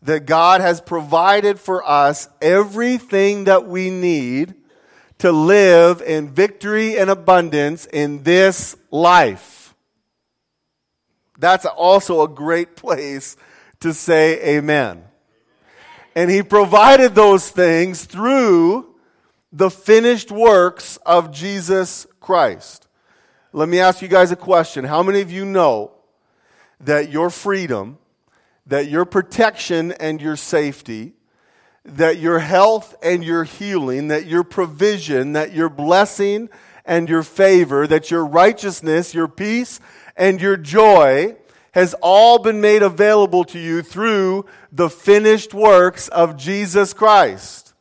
that God has provided for us everything that we need to live in victory and abundance in this life. That's also a great place to say amen. And He provided those things through the finished works of Jesus Christ. Let me ask you guys a question. How many of you know that your freedom, that your protection and your safety, that your health and your healing, that your provision, that your blessing and your favor, that your righteousness, your peace, and your joy has all been made available to you through the finished works of Jesus Christ?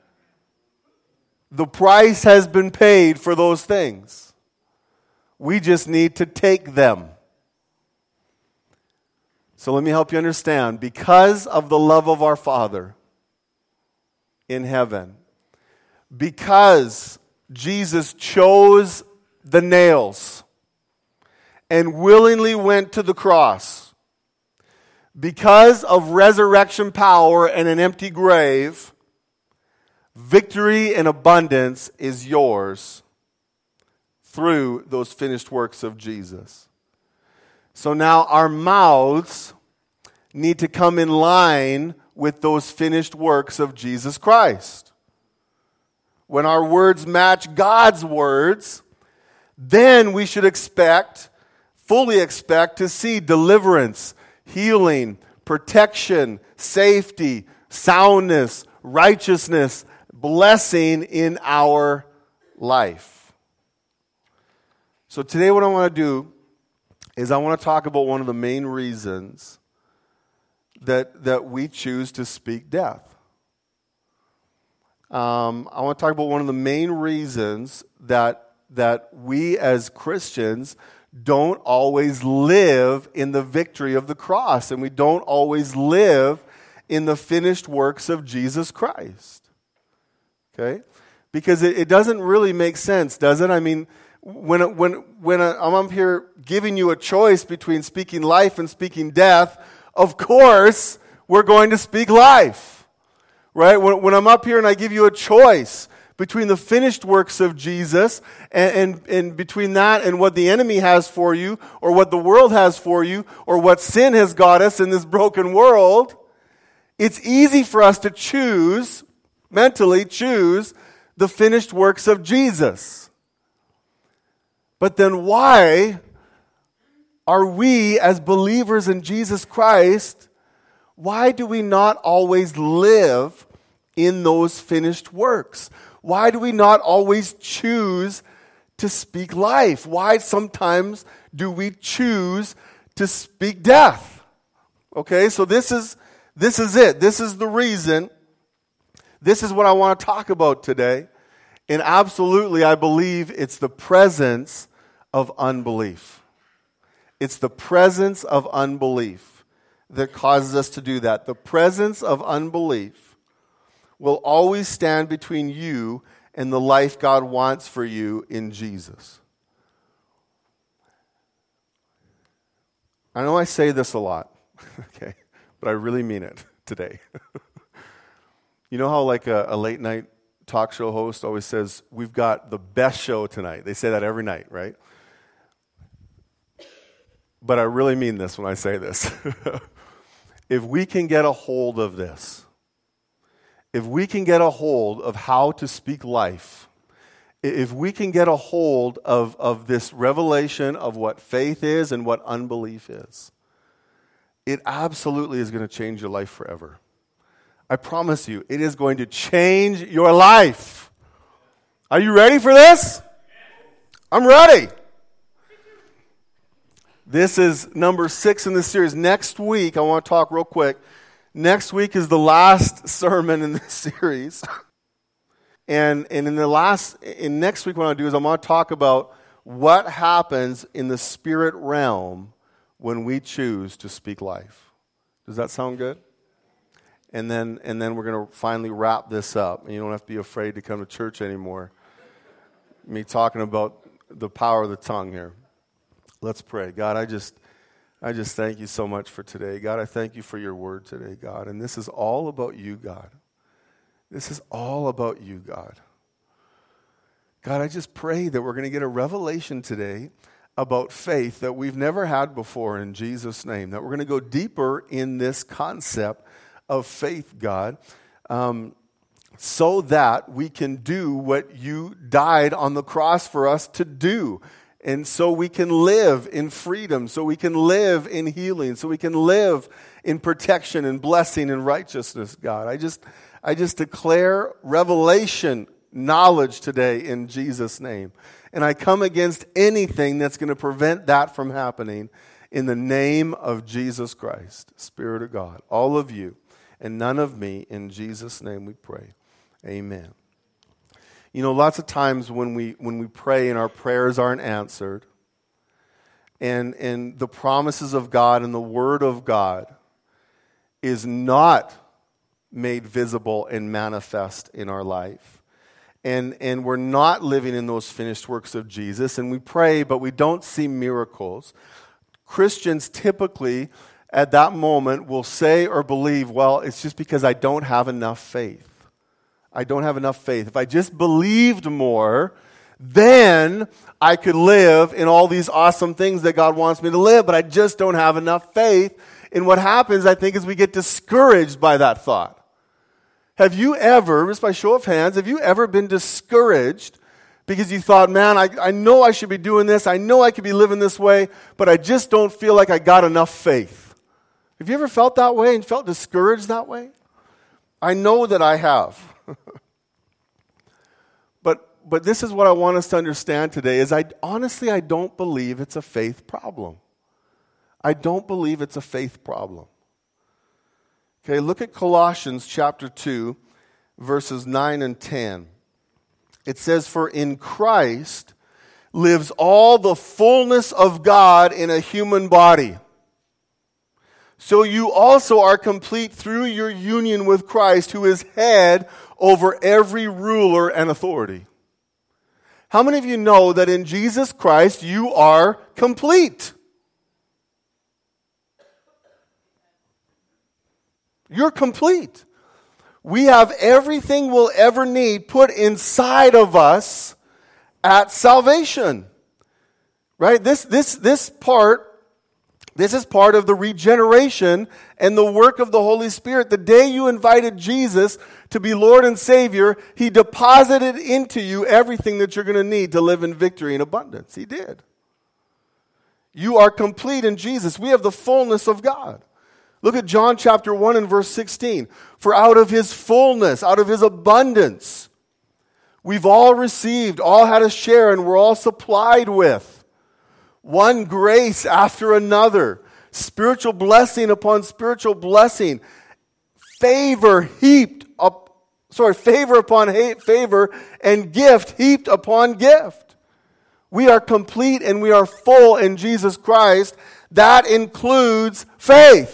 The price has been paid for those things. We just need to take them. So let me help you understand. Because of the love of our Father in heaven, because Jesus chose the nails and willingly went to the cross, because of resurrection power and an empty grave, victory and abundance is yours through those finished works of Jesus. So now our mouths need to come in line with those finished works of Jesus Christ. When our words match God's words, then we should fully expect to see deliverance, healing, protection, safety, soundness, righteousness, blessing in our life. So today what I want to do is I want to talk about one of the main reasons that we choose to speak death. I want to talk about one of the main reasons that we as Christians don't always live in the victory of the cross, and we don't always live in the finished works of Jesus Christ. Okay? Because it doesn't really make sense, does it? I mean, when I'm up here giving you a choice between speaking life and speaking death, of course we're going to speak life. Right? When I'm up here and I give you a choice between the finished works of Jesus and between that and what the enemy has for you, or what the world has for you, or what sin has got us in this broken world, it's easy for us to mentally choose the finished works of Jesus. But then why are we as believers in Jesus Christ, why do we not always live in those finished works? Why do we not always choose to speak life? Why sometimes do we choose to speak death? Okay, so this is it. This is the reason. This is what I want to talk about today. And absolutely, I believe it's the presence of unbelief. It's the presence of unbelief that causes us to do that. The presence of unbelief will always stand between you and the life God wants for you in Jesus. I know I say this a lot, okay, but I really mean it today. You know how like a late night talk show host always says, we've got the best show tonight. They say that every night, right? But I really mean this when I say this. If we can get a hold of this, if we can get a hold of how to speak life, if we can get a hold of this revelation of what faith is and what unbelief is, it absolutely is going to change your life forever. I promise you, it is going to change your life. Are you ready for this? I'm ready. This is number 6 in this series. Next week, I want to talk real quick. Next week is the last sermon in this series. And in next week what I'm going to do is I'm going to talk about what happens in the spirit realm when we choose to speak life. Does that sound good? And then we're going to finally wrap this up. And you don't have to be afraid to come to church anymore. Me talking about the power of the tongue here. Let's pray. God, I just thank you so much for today. God, I thank you for your word today, God. And this is all about you, God. This is all about you, God. God, I just pray that we're going to get a revelation today about faith that we've never had before in Jesus' name. That we're going to go deeper in this concept of faith, God, so that we can do what you died on the cross for us to do. And so we can live in freedom, so we can live in healing, so we can live in protection and blessing and righteousness, God. I just declare revelation knowledge today in Jesus' name. And I come against anything that's going to prevent that from happening in the name of Jesus Christ, Spirit of God. All of you and none of me, in Jesus' name we pray. Amen. You know, lots of times when we pray and our prayers aren't answered, and the promises of God and the Word of God is not made visible and manifest in our life, and we're not living in those finished works of Jesus, and we pray but we don't see miracles, Christians typically at that moment will say or believe, well, it's just because I don't have enough faith. I don't have enough faith. If I just believed more, then I could live in all these awesome things that God wants me to live, but I just don't have enough faith. And what happens, I think, is we get discouraged by that thought. Have you ever, just by show of hands, have you ever been discouraged because you thought, man, I know I should be doing this, I know I could be living this way, but I just don't feel like I got enough faith? Have you ever felt that way and felt discouraged that way? I know that I have. But this is what I want us to understand today is I don't believe it's a faith problem. I don't believe it's a faith problem. Okay, look at Colossians chapter 2, verses 9 and 10. It says, "For in Christ lives all the fullness of God in a human body. So you also are complete through your union with Christ, who is head over every ruler and authority." How many of you know that in Jesus Christ you are complete? You're complete. We have everything we'll ever need put inside of us at salvation. Right? This is part of the regeneration and the work of the Holy Spirit. The day you invited Jesus to be Lord and Savior, He deposited into you everything that you're going to need to live in victory and abundance. He did. You are complete in Jesus. We have the fullness of God. Look at John chapter 1 and verse 16. "For out of His fullness, out of His abundance, we've all received, all had a share, and we're all supplied with one grace after another, spiritual blessing upon spiritual blessing, favor upon favor, and gift heaped upon gift." We are complete and we are full in Jesus Christ. That includes faith.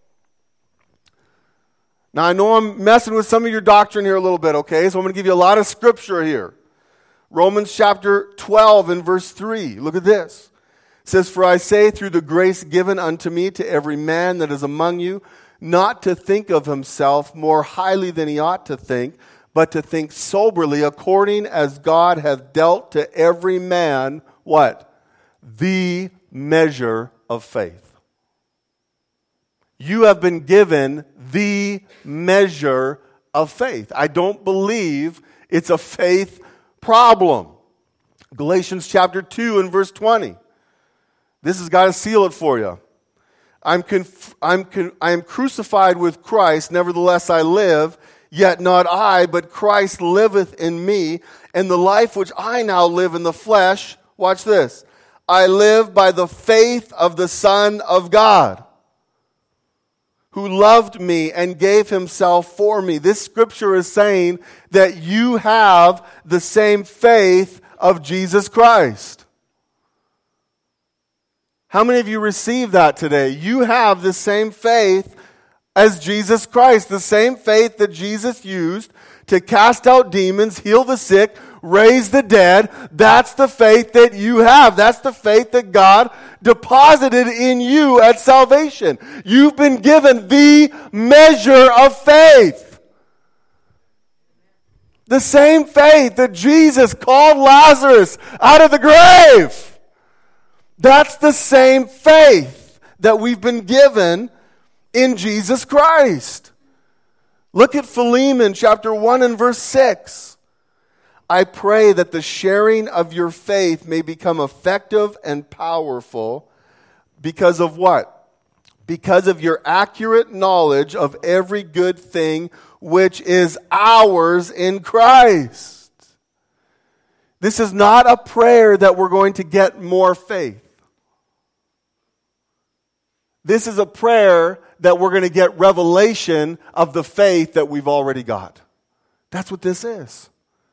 Now, I know I'm messing with some of your doctrine here a little bit, okay? So I'm going to give you a lot of scripture here. Romans chapter 12 and verse 3. Look at this. It says, "For I say, through the grace given unto me, to every man that is among you, not to think of himself more highly than he ought to think, but to think soberly, according as God hath dealt to every man," what? "The measure of faith." You have been given the measure of faith. I don't believe it's a faith problem. Galatians chapter 2 and verse 20. This has got to seal it for you. I am crucified with Christ, nevertheless I live, yet not I, but Christ liveth in me, and the life which I now live in the flesh, watch this, I live by the faith of the Son of God, who loved me and gave Himself for me. This scripture is saying that you have the same faith of Jesus Christ. How many of you received that today? You have the same faith as Jesus Christ, the same faith that Jesus used to cast out demons, heal the sick, raise the dead. That's the faith that you have. That's the faith that God deposited in you at salvation. You've been given the measure of faith. The same faith that Jesus called Lazarus out of the grave. That's the same faith that we've been given in Jesus Christ. Look at Philemon chapter 1 and verse 6. I pray that the sharing of your faith may become effective and powerful because of what? Because of your accurate knowledge of every good thing which is ours in Christ. This is not a prayer that we're going to get more faith. This is a prayer that we're going to get revelation of the faith that we've already got. That's what this is.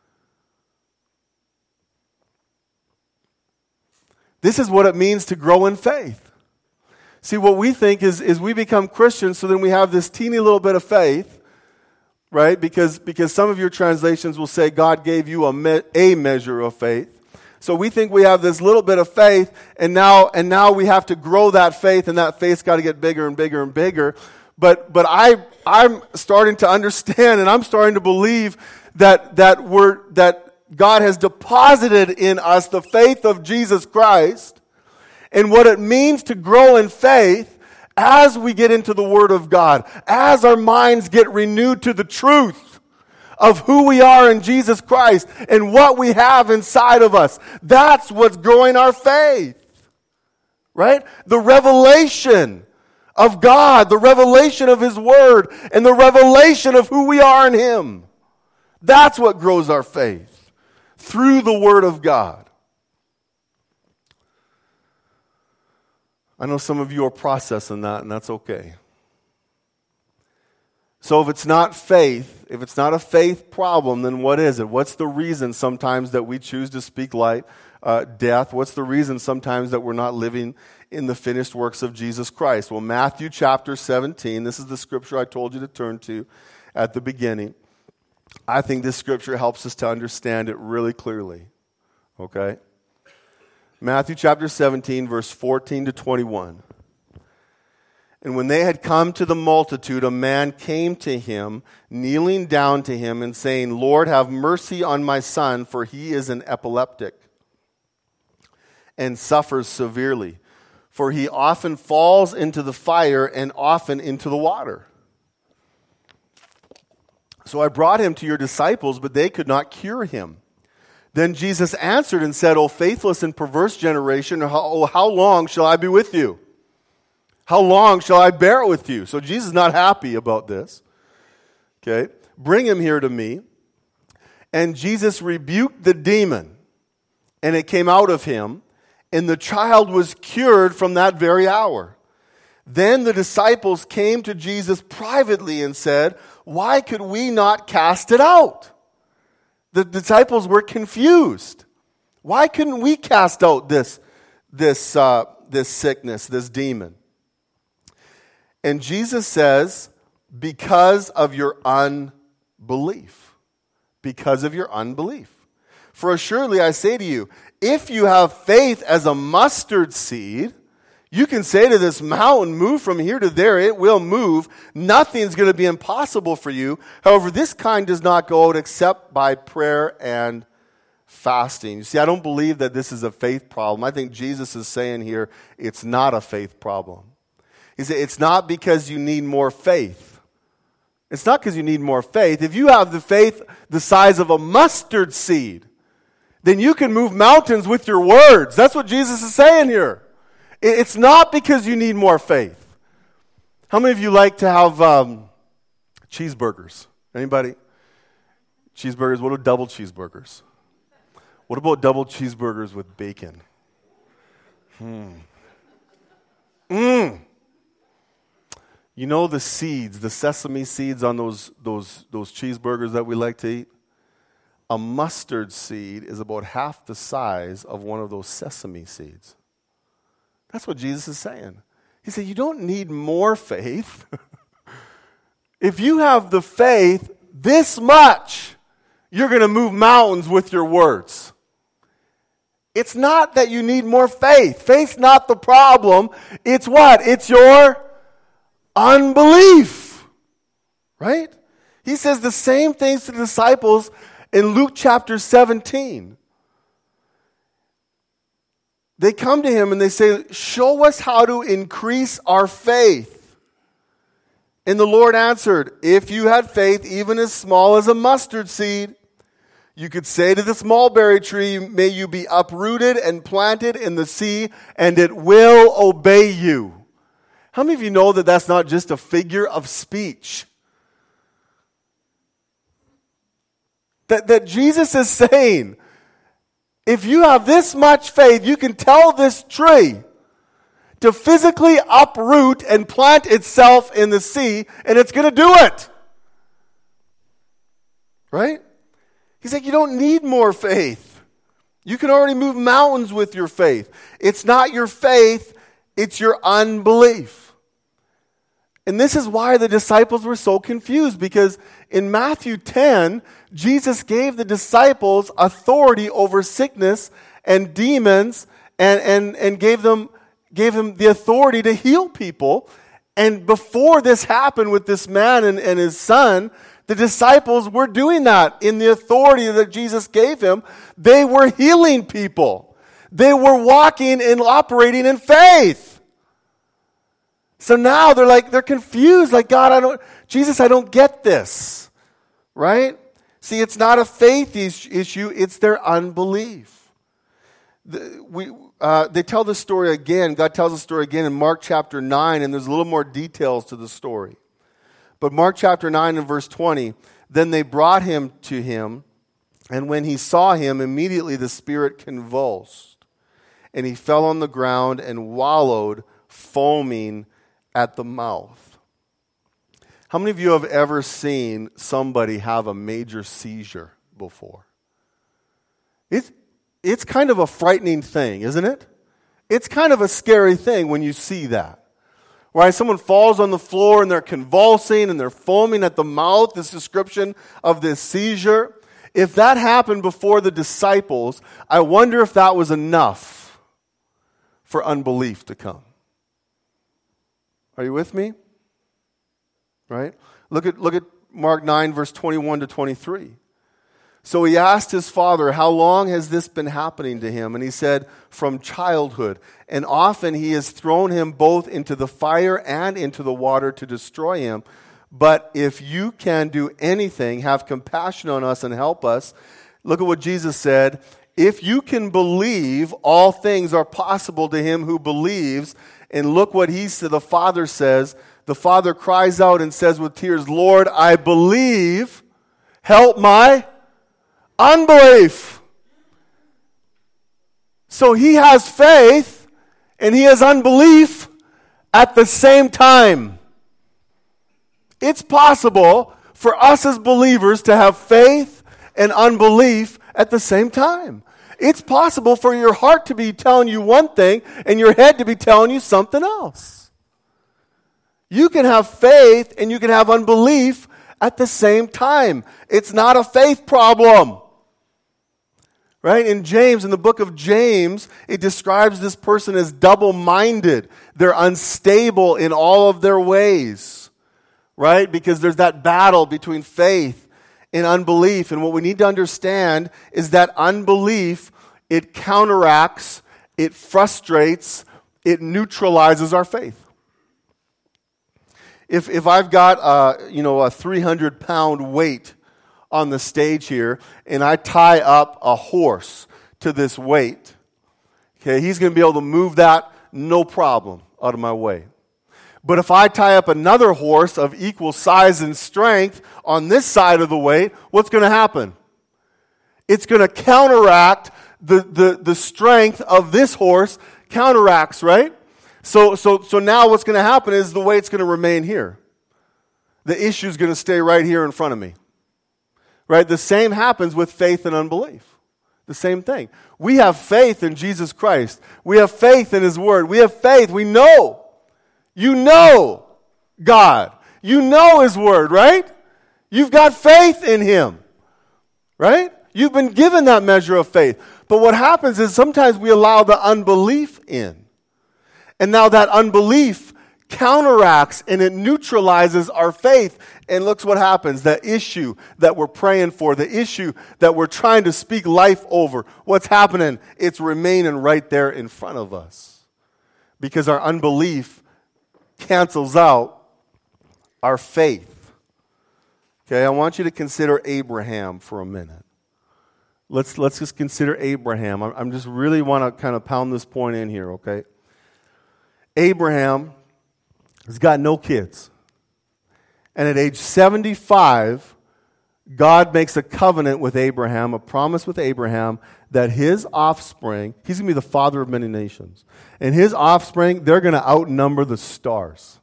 This is what it means to grow in faith. See, what we think is we become Christians, so then we have this teeny little bit of faith, right? Because some of your translations will say God gave you a measure of faith. So we think we have this little bit of faith, and now we have to grow that faith, and that faith's got to get bigger and bigger and bigger. But I'm starting to understand, and I'm starting to believe that God has deposited in us the faith of Jesus Christ, and what it means to grow in faith as we get into the Word of God, as our minds get renewed to the truth of who we are in Jesus Christ and what we have inside of us. That's what's growing our faith. Right? The revelation of God, the revelation of His Word, and the revelation of who we are in Him. That's what grows our faith. Through the Word of God. I know some of you are processing that, and that's okay. So if it's not faith, if it's not a faith problem, then what is it? What's the reason sometimes that we choose to speak death? What's the reason sometimes that we're not living in the finished works of Jesus Christ? Well, Matthew chapter 17, this is the scripture I told you to turn to at the beginning. I think this scripture helps us to understand it really clearly. Okay? Matthew chapter 17, verse 14 to 21. And when they had come to the multitude, a man came to him, kneeling down to him and saying, Lord, have mercy on my son, for he is an epileptic and suffers severely. For he often falls into the fire and often into the water. So I brought him to your disciples, but they could not cure him. Then Jesus answered and said, O faithless and perverse generation, how long shall I be with you? How long shall I bear it with you? So Jesus is not happy about this. Okay, bring him here to me. And Jesus rebuked the demon, and it came out of him, and the child was cured from that very hour. Then the disciples came to Jesus privately and said, why could we not cast it out? The disciples were confused. Why couldn't we cast out this sickness, this demon? And Jesus says, because of your unbelief. Because of your unbelief. For assuredly I say to you, if you have faith as a mustard seed, you can say to this mountain, move from here to there, it will move. Nothing's going to be impossible for you. However, this kind does not go out except by prayer and fasting. You see, I don't believe that this is a faith problem. I think Jesus is saying here, it's not a faith problem. He said, it's not because you need more faith. It's not because you need more faith. If you have the faith the size of a mustard seed, then you can move mountains with your words. That's what Jesus is saying here. It's not because you need more faith. How many of you like to have cheeseburgers? Anybody? Cheeseburgers, what are double cheeseburgers? What about double cheeseburgers with bacon? You know the seeds, the sesame seeds on those cheeseburgers that we like to eat? A mustard seed is about half the size of one of those sesame seeds. That's what Jesus is saying. He said, you don't need more faith. If you have the faith this much, you're going to move mountains with your words. It's not that you need more faith. Faith's not the problem. It's what? It's your unbelief. Right? He says the same things to the disciples in Luke chapter 17. They come to him and they say, show us how to increase our faith. And the Lord answered, if you had faith even as small as a mustard seed, you could say to this mulberry tree, may you be uprooted and planted in the sea, and it will obey you. How many of you know that that's not just a figure of speech? That Jesus is saying, if you have this much faith, you can tell this tree to physically uproot and plant itself in the sea, and it's going to do it. Right? He's like, you don't need more faith. You can already move mountains with your faith. It's not your faith, it's your unbelief. And this is why the disciples were so confused, because in Matthew 10, Jesus gave the disciples authority over sickness and demons and gave them the authority to heal people. And before this happened with this man and his son, the disciples were doing that in the authority that Jesus gave him. They were healing people. They were walking and operating in faith. So now they're confused. Like, God, Jesus, I don't get this. Right? See, it's not a faith issue. It's their unbelief. They tell the story again. God tells the story again in Mark chapter 9, and there's a little more details to the story. But Mark chapter 9 and verse 20, then they brought him to him, and when he saw him, immediately the spirit convulsed, and he fell on the ground and wallowed, foaming at the mouth. How many of you have ever seen somebody have a major seizure before? It's kind of a frightening thing, isn't it? It's kind of a scary thing when you see that. Right? Someone falls on the floor and they're convulsing and they're foaming at the mouth, this description of this seizure. If that happened before the disciples, I wonder if that was enough for unbelief to come. Are you with me? Right? Look at Mark 9, verse 21 to 23. So he asked his father, how long has this been happening to him? And he said, from childhood. And often he has thrown him both into the fire and into the water to destroy him. But if you can do anything, have compassion on us and help us. Look at what Jesus said. If you can believe, all things are possible to him who believes. And look what the Father says. The Father cries out and says with tears, Lord, I believe. Help my unbelief. So he has faith and he has unbelief at the same time. It's possible for us as believers to have faith and unbelief at the same time. It's possible for your heart to be telling you one thing and your head to be telling you something else. You can have faith and you can have unbelief at the same time. It's not a faith problem. Right? In the book of James, it describes this person as double-minded. They're unstable in all of their ways. Right? Because there's that battle between faith and unbelief. And what we need to understand is that unbelief, it counteracts, it frustrates, it neutralizes our faith. If I've got a 300-pound weight on the stage here, and I tie up a horse to this weight, okay, he's going to be able to move that no problem out of my way. But if I tie up another horse of equal size and strength on this side of the weight, what's going to happen? It's going to counteract the strength of this horse counteracts, right? So now what's going to happen is the weight's going to remain here. The issue's going to stay right here in front of me. Right? The same happens with faith and unbelief. The same thing. We have faith in Jesus Christ. We have faith in His Word. We have faith. We know. You know God. You know His Word, right? You've got faith in Him. right? You've been given that measure of faith. But what happens is sometimes we allow the unbelief in. And now that unbelief counteracts and it neutralizes our faith. And look what happens. The issue that we're praying for, the issue that we're trying to speak life over, what's happening? It's remaining right there in front of us. Because our unbelief cancels out our faith. Okay, I want you to consider Abraham for a minute. Let's just consider Abraham. I'm just really want to kind of pound this point in here, okay? Abraham has got no kids. And at age 75, God makes a covenant with Abraham, a promise with Abraham, that his offspring, he's going to be the father of many nations. And his offspring, they're going to outnumber the stars.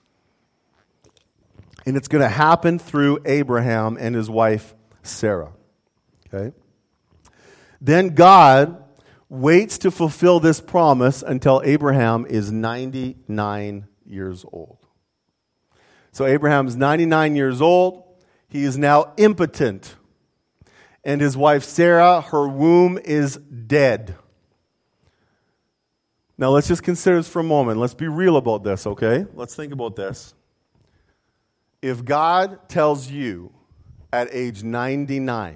And it's going to happen through Abraham and his wife, Sarah. Okay? Then God waits to fulfill this promise until Abraham is 99 years old. So Abraham's 99 years old. He is now impotent. And his wife Sarah, her womb is dead. Now let's just consider this for a moment. Let's be real about this, okay? Let's think about this. If God tells you at age 99,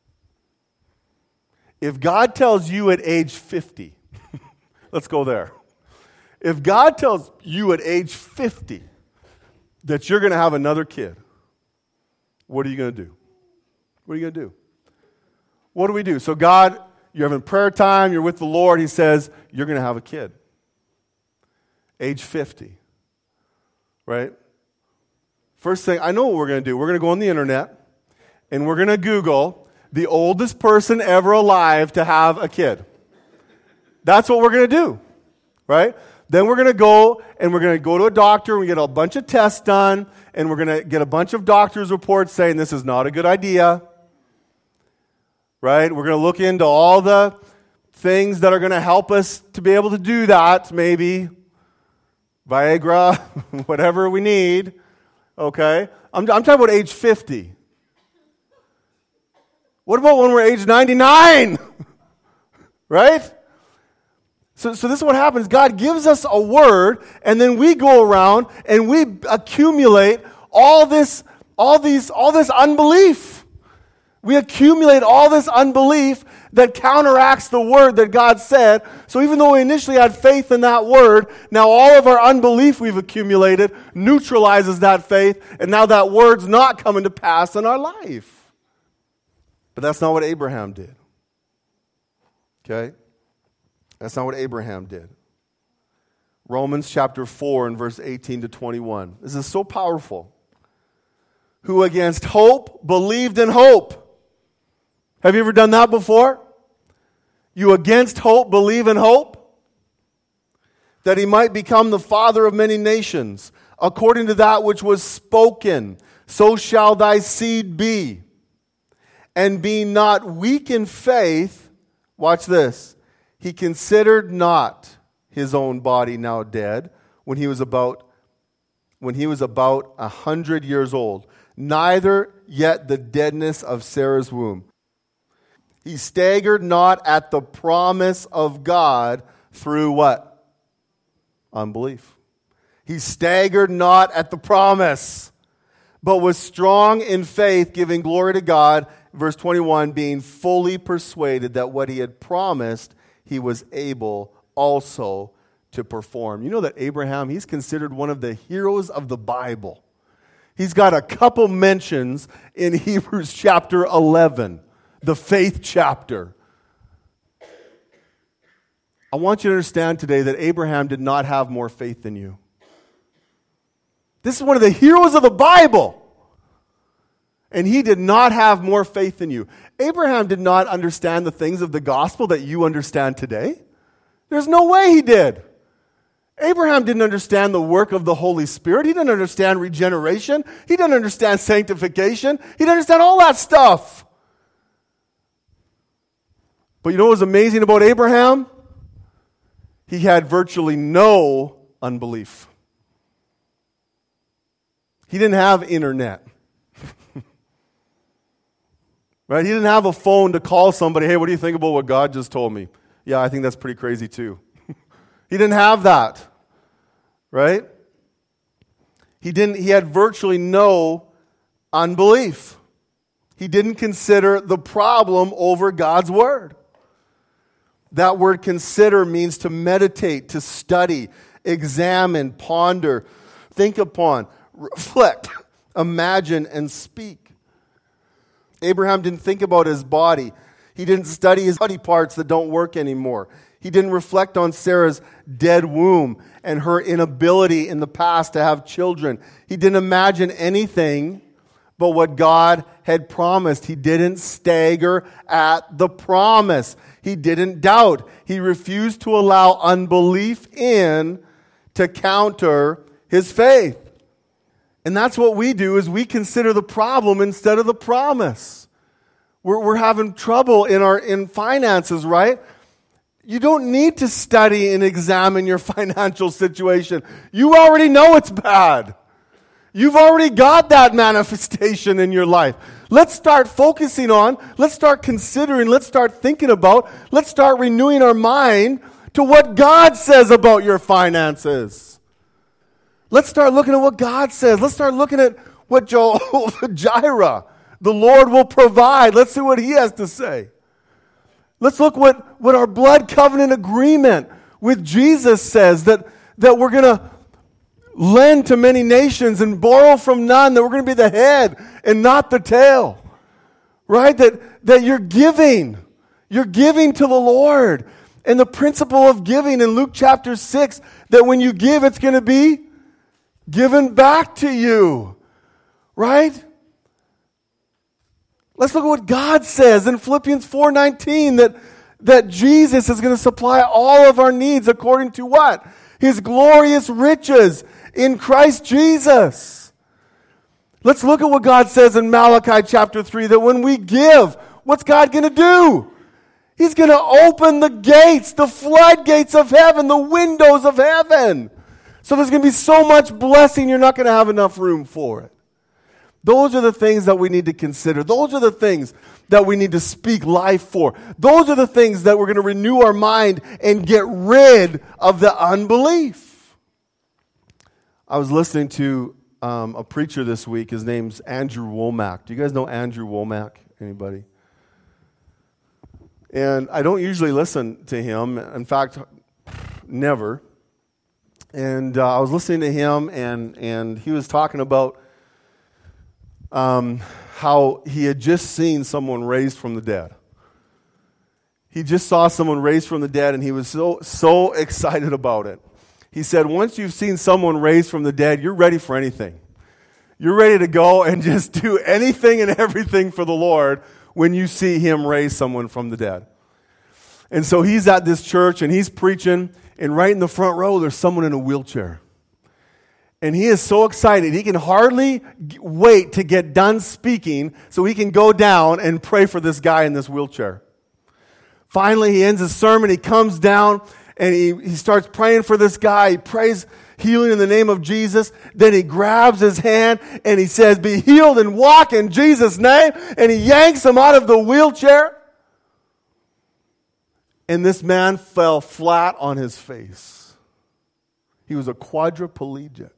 if God tells you at age 50, let's go there. If God tells you at age 50 that you're going to have another kid, what are you going to do? What are you going to do? What do we do? So God, you're having prayer time, you're with the Lord, He says, you're going to have a kid. Age 50. Right? First thing, I know what we're going to do. We're going to go on the internet, and we're going to Google the oldest person ever alive to have a kid. That's what we're going to do, right? Then we're going to go, and we're going to go to a doctor, and we get a bunch of tests done, and we're going to get a bunch of doctor's reports saying this is not a good idea, right? We're going to look into all the things that are going to help us to be able to do that, maybe Viagra, whatever we need, okay? I'm talking about age 50. What about when we're age 99? Right? So this is what happens. God gives us a word, and then we go around and we accumulate all this unbelief. We accumulate all this unbelief that counteracts the word that God said. So even though we initially had faith in that word, now all of our unbelief we've accumulated neutralizes that faith, and now that word's not coming to pass in our life. But that's not what Abraham did. Okay? That's not what Abraham did. Romans chapter 4 and verse 18 to 21. This is so powerful. Who against hope believed in hope. Have you ever done that before? You against hope believe in hope? That he might become the father of many nations, according to that which was spoken. So shall thy seed be. And being not weak in faith, watch this, he considered not his own body now dead when he was about 100 years old, neither yet the deadness of Sarah's womb. He staggered not at the promise of God through what? Unbelief. He staggered not at the promise, but was strong in faith, giving glory to God. Verse 21, being fully persuaded that what he had promised, he was able also to perform. You know that Abraham, he's considered one of the heroes of the Bible. He's got a couple mentions in Hebrews chapter 11, the faith chapter. I want you to understand today that Abraham did not have more faith than you. This is one of the heroes of the Bible. And he did not have more faith than you. Abraham did not understand the things of the gospel that you understand today. There's no way he did. Abraham didn't understand the work of the Holy Spirit. He didn't understand regeneration. He didn't understand sanctification. He didn't understand all that stuff. But you know what was amazing about Abraham? He had virtually no unbelief. He didn't have internet. Right? He didn't have a phone to call somebody, hey, what do you think about what God just told me? Yeah, I think that's pretty crazy too. He didn't have that. Right? He had virtually no unbelief. He didn't consider the problem over God's word. That word consider means to meditate, to study, examine, ponder, think upon, reflect, imagine, and speak. Abraham didn't think about his body. He didn't study his body parts that don't work anymore. He didn't reflect on Sarah's dead womb and her inability in the past to have children. He didn't imagine anything but what God had promised. He didn't stagger at the promise. He didn't doubt. He refused to allow unbelief in to counter his faith. And that's what we do, is we consider the problem instead of the promise. We're having trouble in finances, right? You don't need to study and examine your financial situation. You already know it's bad. You've already got that manifestation in your life. Let's start focusing on, let's start considering, let's start thinking about, let's start renewing our mind to what God says about your finances. Let's start looking at what God says. Let's start looking at what Jehovah Jireh, the Lord will provide. Let's see what He has to say. Let's look what our blood covenant agreement with Jesus says, that we're going to lend to many nations and borrow from none, that we're going to be the head and not the tail. Right? That you're giving. You're giving to the Lord. And the principle of giving in Luke chapter 6, that when you give, it's going to be given back to you. Right? Let's look at what God says in Philippians 4:19, that Jesus is going to supply all of our needs according to what? His glorious riches in Christ Jesus. Let's look at what God says in Malachi chapter 3, that when we give, what's God going to do? He's going to open the gates, the floodgates of heaven, the windows of heaven. So there's going to be so much blessing, you're not going to have enough room for it. Those are the things that we need to consider. Those are the things that we need to speak life for. Those are the things that we're going to renew our mind and get rid of the unbelief. I was listening to a preacher this week. His name's Andrew Womack. Do you guys know Andrew Womack? Anybody? And I don't usually listen to him. In fact, never. And I was listening to him, and he was talking about how he had just seen someone raised from the dead. He just saw someone raised from the dead, and he was so excited about it. He said, once you've seen someone raised from the dead, you're ready for anything. You're ready to go and just do anything and everything for the Lord when you see Him raise someone from the dead. And so he's at this church, and he's preaching, and right in the front row, there's someone in a wheelchair. And he is so excited, he can hardly wait to get done speaking so he can go down and pray for this guy in this wheelchair. Finally, he ends his sermon, he comes down, and he starts praying for this guy. He prays healing in the name of Jesus. Then he grabs his hand, and he says, be healed and walk in Jesus' name. And he yanks him out of the wheelchair. And this man fell flat on his face. He was a quadriplegic.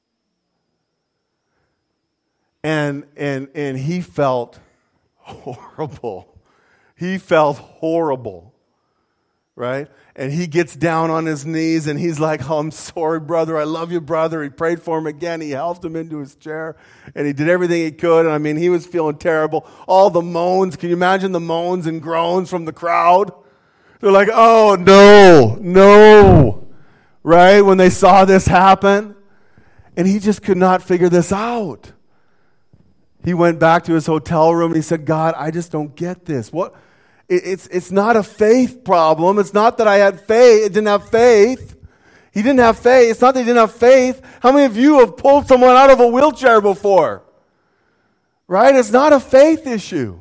And he felt horrible. He felt horrible, right? And he gets down on his knees, and he's like, oh, I'm sorry, brother. I love you, brother. He prayed for him again. He helped him into his chair, and he did everything he could. And I mean, he was feeling terrible. All the moans. Can you imagine the moans and groans from the crowd? They're like, oh, no, right? When they saw this happen. And he just could not figure this out. He went back to his hotel room and he said, God, I just don't get this. What? It's not a faith problem. It's not that I had faith. It didn't have faith. He didn't have faith. It's not that he didn't have faith. How many of you have pulled someone out of a wheelchair before? Right? It's not a faith issue.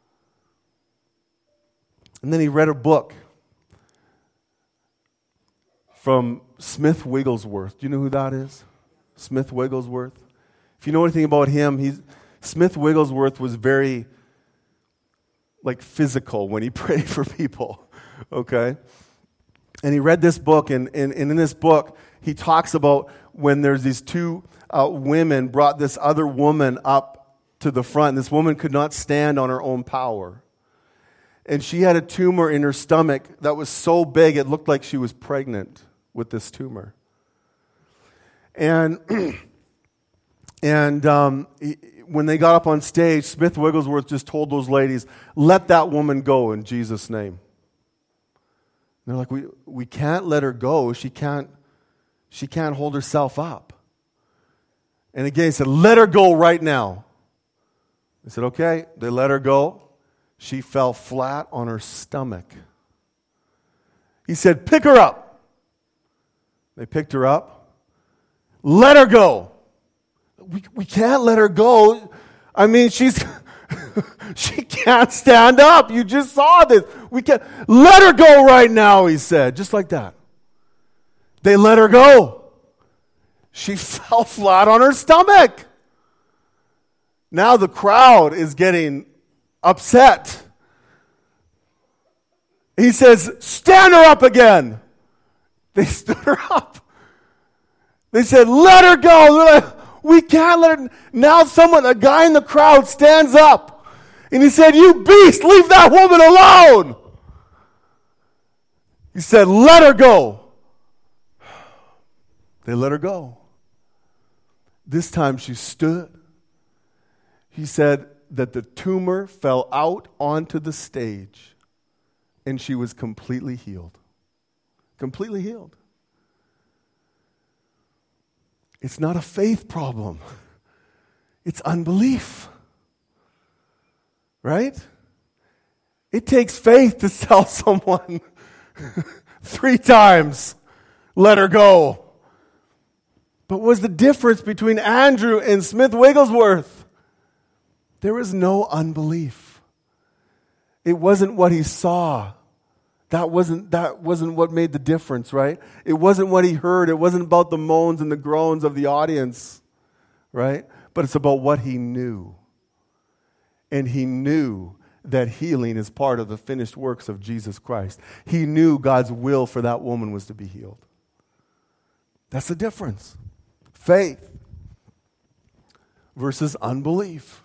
And then he read a book from Smith Wigglesworth. Do you know who that is? Smith Wigglesworth. If you know anything about him, Smith Wigglesworth was very like physical when he prayed for people, okay? And he read this book, and in this book, he talks about when there's these two women brought this other woman up to the front. This woman could not stand on her own power. And she had a tumor in her stomach that was so big it looked like she was pregnant with this tumor. And when they got up on stage, Smith Wigglesworth just told those ladies, "Let that woman go in Jesus' name." And they're like, we can't let her go. She can't hold herself up. And again, he said, "Let her go right now." They said, okay. They let her go. She fell flat on her stomach. He said, "Pick her up." They picked her up. "Let her go." We can't let her go. I mean, she can't stand up. You just saw this. We can't. "Let her go right now," he said. Just like that. They let her go. She fell flat on her stomach. Now the crowd is getting upset. He says, "Stand her up again." They stood her up. They said, "Let her go." They're like, "We can't let her." Now a guy in the crowd stands up. And he said, "You beast, leave that woman alone." He said, "Let her go." They let her go. This time she stood. He said that the tumor fell out onto the stage and she was completely healed. Completely healed. It's not a faith problem. It's unbelief. Right? It takes faith to tell someone 3 times, "Let her go." But what's the difference between Andrew and Smith Wigglesworth? There was no unbelief. It wasn't what he saw. That wasn't what made the difference, right? It wasn't what he heard. It wasn't about the moans and the groans of the audience, right? But it's about what he knew. And he knew that healing is part of the finished works of Jesus Christ. He knew God's will for that woman was to be healed. That's the difference. Faith versus unbelief.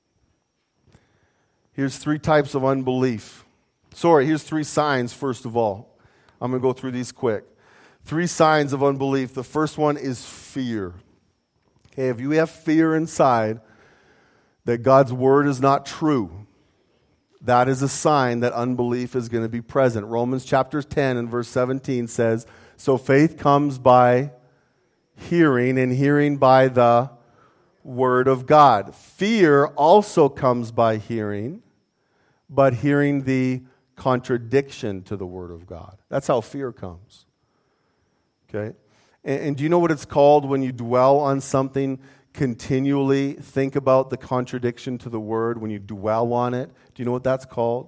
Here's 3 types of unbelief. Here's 3 signs, first of all. I'm going to go through these quick. 3 signs of unbelief. The first one is fear. Okay, if you have fear inside that God's word is not true, that is a sign that unbelief is going to be present. Romans chapter 10 and verse 17 says, "So faith comes by hearing, and hearing by the word of God." Fear also comes by hearing, but hearing the contradiction to the word of God. That's how fear comes. Okay? And do you know what it's called when you dwell on something continually? Think about the contradiction to the word when you dwell on it. Do you know what that's called?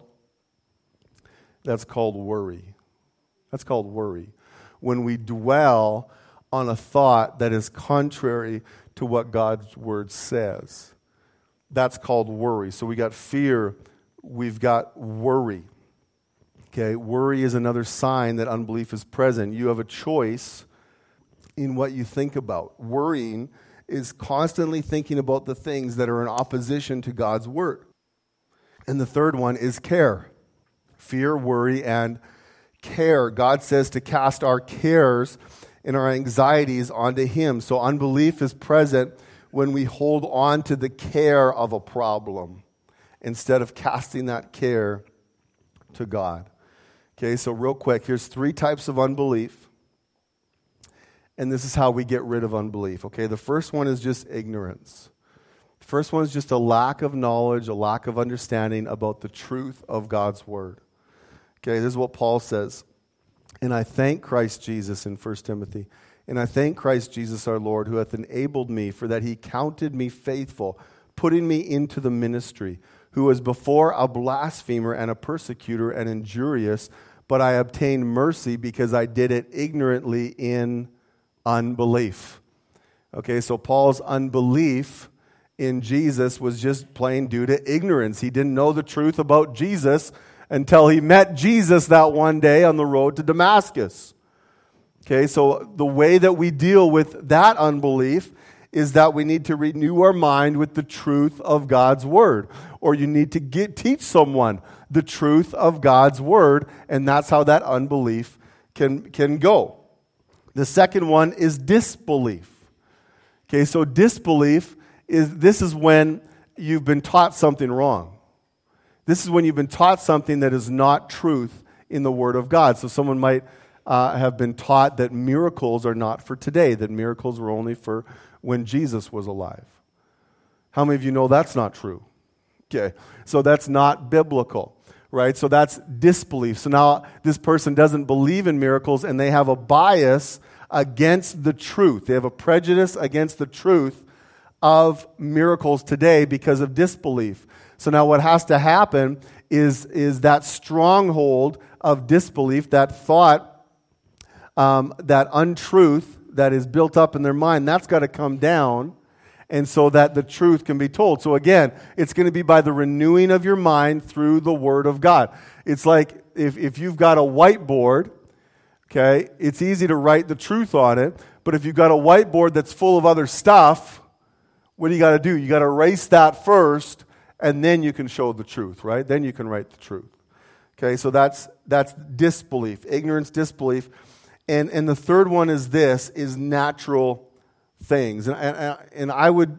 That's called worry. That's called worry. When we dwell on a thought that is contrary to what God's word says. That's called worry. So we got fear, we've got worry. Okay, worry is another sign that unbelief is present. You have a choice in what you think about. Worrying is constantly thinking about the things that are in opposition to God's word. And the third one is care. Fear, worry, and care. God says to cast our cares and our anxieties onto Him. So unbelief is present when we hold on to the care of a problem instead of casting that care to God. Okay, so real quick, here's 3 types of unbelief. And this is how we get rid of unbelief. Okay, the first one is just ignorance. The first one is just a lack of knowledge, a lack of understanding about the truth of God's word. Okay, this is what Paul says. "And I thank Christ Jesus," in 1 Timothy, "and I thank Christ Jesus our Lord, who hath enabled me, for that He counted me faithful, putting me into the ministry, who was before a blasphemer and a persecutor and injurious, but I obtained mercy because I did it ignorantly in unbelief." Okay, so Paul's unbelief in Jesus was just plain due to ignorance. He didn't know the truth about Jesus until he met Jesus that one day on the road to Damascus. Okay, so the way that we deal with that unbelief is that we need to renew our mind with the truth of God's Word. Or you need to teach someone the truth of God's Word, and that's how that unbelief can go. The second one is disbelief. Okay, so disbelief is when you've been taught something wrong. This is when you've been taught something that is not truth in the Word of God. So someone might have been taught that miracles are not for today, that miracles were only for when Jesus was alive. How many of you know that's not true? Okay, so that's not biblical, right? So that's disbelief. So now this person doesn't believe in miracles and they have a bias against the truth. They have a prejudice against the truth of miracles today because of disbelief. So now what has to happen is that stronghold of disbelief, that thought, that untruth that is built up in their mind, that's got to come down, and so that the truth can be told. So again, it's going to be by the renewing of your mind through the Word of God. It's like if you've got a whiteboard, okay, it's easy to write the truth on it, but if you've got a whiteboard that's full of other stuff, what do? You got to erase that first, and then you can show the truth, right? Then you can write the truth. Okay, so that's disbelief, ignorance, disbelief. And the third one is natural things. And I would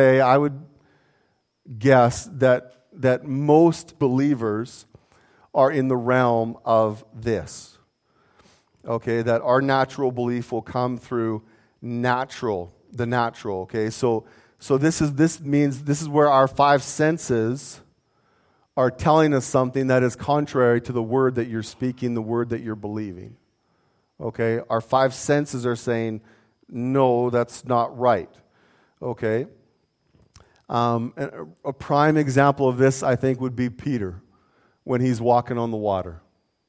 guess that most believers are in the realm of this. Okay, that our natural belief will come through the natural. Okay, so this means this is where our five senses are telling us something that is contrary to the word that you're speaking, the word that you're believing. Okay, our five senses are saying, no, that's not right. Okay, a prime example of this, I think, would be Peter when he's walking on the water.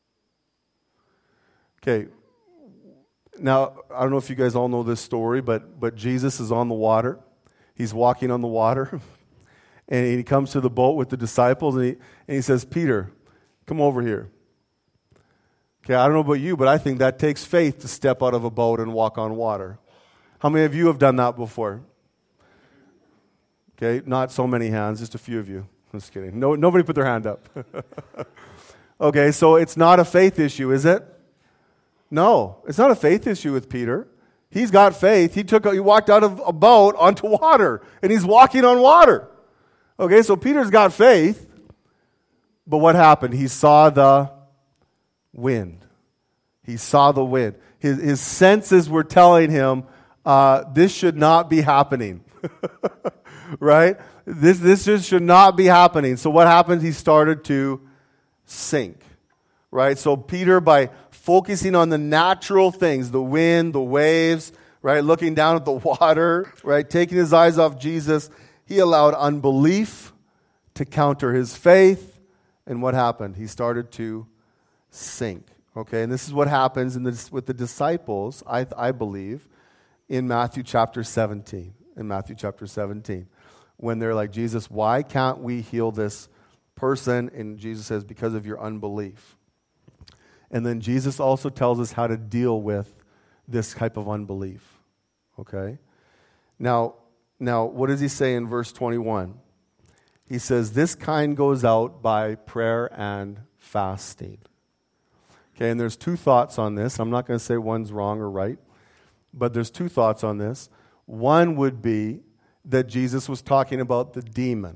Okay, now, I don't know if you guys all know this story, but Jesus is on the water. He's walking on the water, and he comes to the boat with the disciples, and he says, Peter, come over here. Okay, I don't know about you, but I think that takes faith to step out of a boat and walk on water. How many of you have done that before? Okay, not so many hands, just a few of you. Just kidding. No, nobody put their hand up. Okay, so it's not a faith issue, is it? No, it's not a faith issue with Peter. He's got faith. He walked out of a boat onto water, and he's walking on water. Okay, so Peter's got faith, but what happened? He saw the wind. He saw the wind. His senses were telling him, this should not be happening. Right? This just should not be happening. So what happened? He started to sink. Right? So Peter, by focusing on the natural things, the wind, the waves, right, looking down at the water, right, taking his eyes off Jesus, he allowed unbelief to counter his faith. And what happened? He started to sink. Okay, and this is what happens with the disciples, I believe, in Matthew chapter 17. In Matthew chapter 17, when they're like, Jesus, why can't we heal this person? And Jesus says, because of your unbelief. And then Jesus also tells us how to deal with this type of unbelief. Okay? Now, what does he say in verse 21? He says, this kind goes out by prayer and fasting. Okay, and there's two thoughts on this. I'm not going to say one's wrong or right, but there's two thoughts on this. One would be that Jesus was talking about the demon.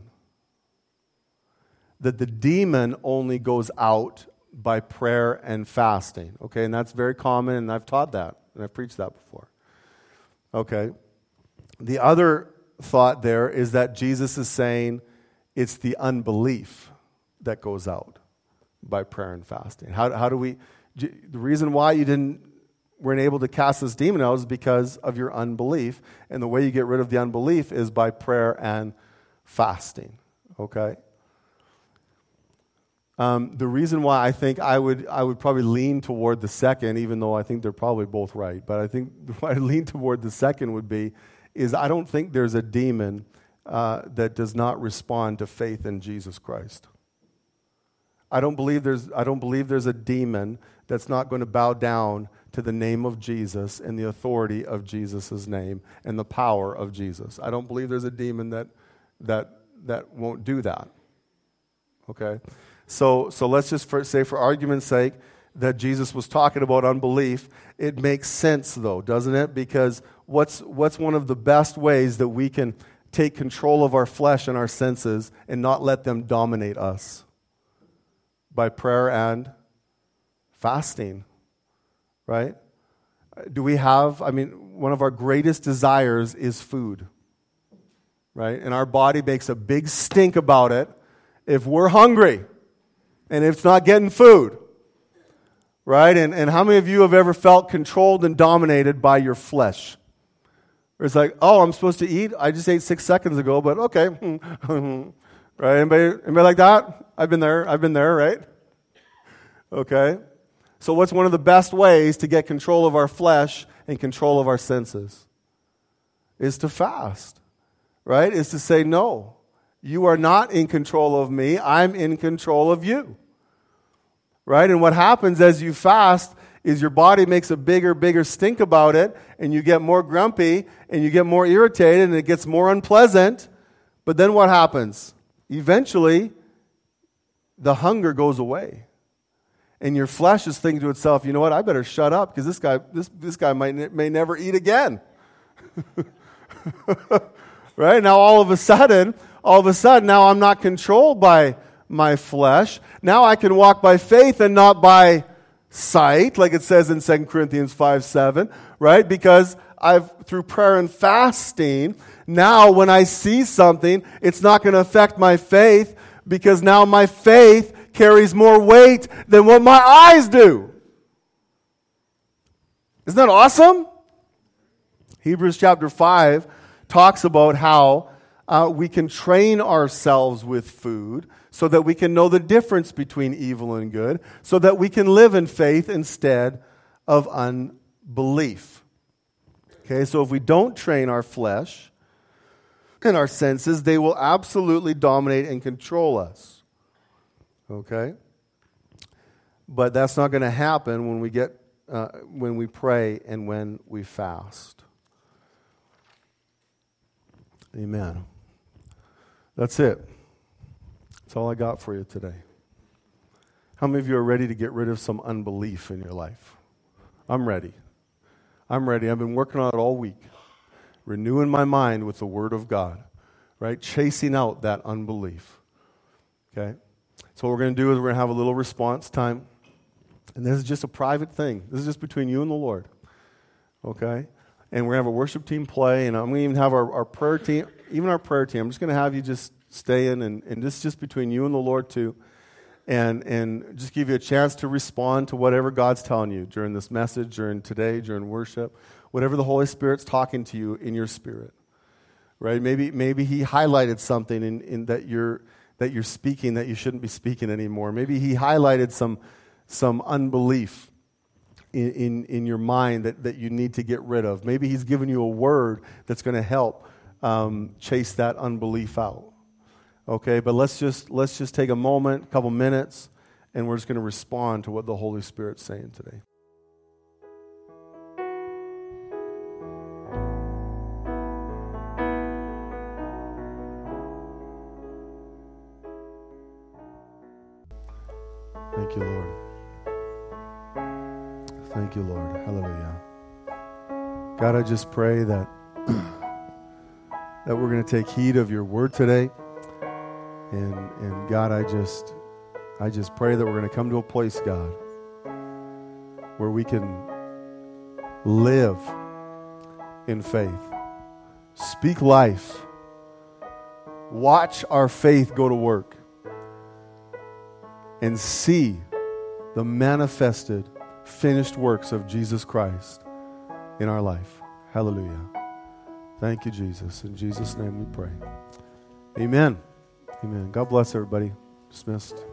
That the demon only goes out by prayer and fasting. Okay, and that's very common, and I've taught that, and I've preached that before. Okay. The other thought there is that Jesus is saying it's the unbelief that goes out by prayer and fasting. How do we... The reason why you weren't able to cast this demon out is because of your unbelief, and the way you get rid of the unbelief is by prayer and fasting. Okay? The reason why I think I would probably lean toward the second, even though I think they're probably both right, but I think why I lean toward the second is I don't think there's a demon that does not respond to faith in Jesus Christ. I don't believe there's a demon that's not going to bow down to the name of Jesus and the authority of Jesus' name and the power of Jesus. I don't believe there's a demon that won't do that. Okay? So let's just say, for argument's sake, that Jesus was talking about unbelief. It makes sense, though, doesn't it? Because what's one of the best ways that we can take control of our flesh and our senses and not let them dominate us? By prayer and fasting, right? One of our greatest desires is food, right? And our body makes a big stink about it if we're hungry and if it's not getting food, right? And how many of you have ever felt controlled and dominated by your flesh? It's like, oh, I'm supposed to eat? I just ate 6 seconds ago, but okay. Right? Anybody like that? I've been there, right? Okay. So what's one of the best ways to get control of our flesh and control of our senses? Is to fast, right? Is to say, no, you are not in control of me. I'm in control of you, right? And what happens as you fast is your body makes a bigger stink about it, and you get more grumpy, and you get more irritated, and it gets more unpleasant. But then what happens? Eventually, the hunger goes away. And your flesh is thinking to itself, you know what, I better shut up, because this guy may never eat again. Right? Now all of a sudden, now I'm not controlled by my flesh. Now I can walk by faith and not by sight, like it says in 2 Corinthians 5:7, right? Because through prayer and fasting, now when I see something, it's not going to affect my faith, because now my faith carries more weight than what my eyes do. Isn't that awesome? Hebrews chapter 5 talks about how we can train ourselves with food so that we can know the difference between evil and good, so that we can live in faith instead of unbelief. Okay, so if we don't train our flesh and our senses, they will absolutely dominate and control us. Okay? But that's not going to happen when we pray and when we fast. Amen. That's it. That's all I got for you today. How many of you are ready to get rid of some unbelief in your life? I'm ready. I've been working on it all week. Renewing my mind with the Word of God. Right? Chasing out that unbelief. Okay? So what we're going to do is we're going to have a little response time. And this is just a private thing. This is just between you and the Lord. Okay? And we're going to have a worship team play, and I'm going to even have our prayer team, even our prayer team. I'm just going to have you just stay in, and this is just between you and the Lord too. And just give you a chance to respond to whatever God's telling you during this message, during today, during worship, whatever the Holy Spirit's talking to you in your spirit. Right? Maybe He highlighted something in that you're speaking that you shouldn't be speaking anymore. Maybe He highlighted some unbelief in your mind that you need to get rid of. Maybe He's given you a word that's going to help chase that unbelief out. Okay, but let's just take a moment, a couple minutes, and we're just going to respond to what the Holy Spirit's saying today. Thank you, Lord. Thank you, Lord. Hallelujah. God, I just pray that we're going to take heed of your word today. And God, I just pray that we're going to come to a place, God, where we can live in faith, speak life, watch our faith go to work, and see the manifested, finished works of Jesus Christ in our life. Hallelujah. Thank you, Jesus. In Jesus' name we pray. Amen. Amen. God bless everybody. Dismissed.